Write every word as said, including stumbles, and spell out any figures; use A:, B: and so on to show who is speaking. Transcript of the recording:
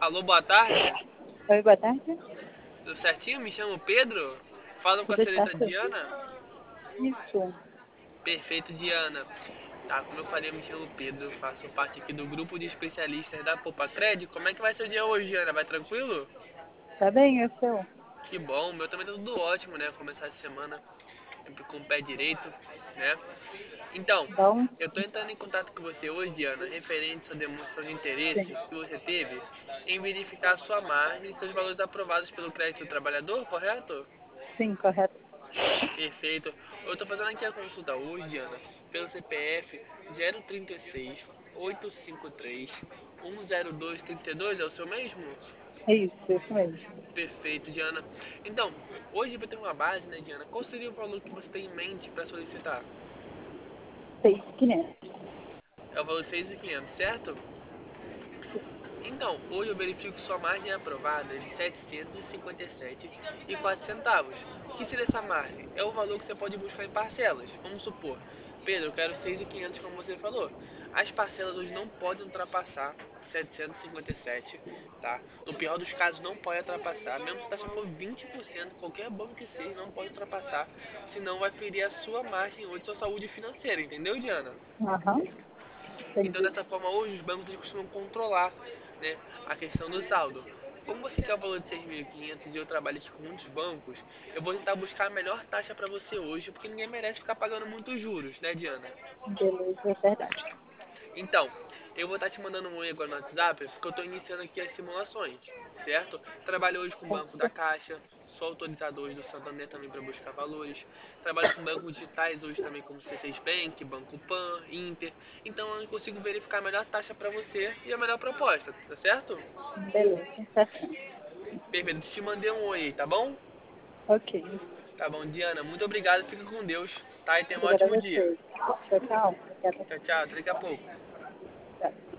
A: Alô, boa tarde.
B: Oi, boa tarde.
A: Tudo certinho? Me chamo Pedro. Falo com a
B: Tudo
A: senhorita
B: certo?
A: Diana.
B: Isso.
A: Perfeito, Diana. Tá, como eu falei, eu me chamo Pedro. Eu faço parte aqui do grupo de especialistas da Poupa Cred. Como é que vai ser o dia hoje, Diana? Vai tranquilo?
B: Tá bem, é o seu?
A: Que bom, o meu também tá tudo ótimo, né? Começar a semana sempre com o pé direito, né? Então,
B: Bom?
A: eu tô entrando em contato com você hoje, Diana, referente à sua demonstração de interesse
B: Sim.
A: que você teve em verificar a sua margem e seus valores aprovados pelo crédito do trabalhador, correto?
B: Sim, correto.
A: Perfeito. Eu tô fazendo aqui a consulta hoje, Diana, pelo C P F zero trinta e seis, oitocentos e cinquenta e três, cento e dois, trinta e dois, é o seu mesmo?
B: É isso, isso mesmo.
A: Perfeito, Diana. Então, hoje vai ter uma base, né, Diana? Qual seria o valor que você tem em mente para solicitar?
B: Seis quinhentos.
A: É o valor de seis mil e quinhentos, certo? Então, hoje eu verifico sua margem aprovada de setecentos e cinquenta e sete e quatro centavos. O que seria essa margem? É o valor que você pode buscar em parcelas. Vamos supor, Pedro, eu quero seis mil e quinhentos como você falou. As parcelas hoje não podem ultrapassar setecentos e cinquenta e sete, tá? No pior dos casos não pode ultrapassar, mesmo se a taxa for vinte por cento, qualquer banco que seja, não pode ultrapassar, senão vai ferir a sua margem hoje, sua saúde financeira, entendeu, Diana?
B: Aham,
A: Então,
B: entendi.
A: dessa forma, hoje os bancos eles costumam controlar, né, a questão do saldo. Como você quer o valor de seis mil e quinhentos e eu trabalho aqui com muitos bancos, eu vou tentar buscar a melhor taxa para você hoje, porque ninguém merece ficar pagando muitos juros, né, Diana?
B: Beleza, é verdade.
A: Então, eu vou estar te mandando um oi agora no WhatsApp, porque eu estou iniciando aqui as simulações, certo? Trabalho hoje com o Banco da
B: Certo.
A: Caixa, sou autorizado hoje do Santander também para buscar valores. Trabalho com bancos digitais hoje também como C seis Bank, Banco Pan, Inter. Então eu consigo verificar a melhor taxa para você e a melhor proposta, tá certo?
B: Beleza, certinho.
A: Perfeito, te mandei um oi aí, tá bom?
B: Ok.
A: Tá bom, Diana, muito obrigado, fica com Deus, tá? E tenha um
B: Obrigada a
A: ótimo dia.
B: você. Tchau, tchau. Obrigada.
A: Tchau, tchau, até daqui a pouco.
B: Tchau.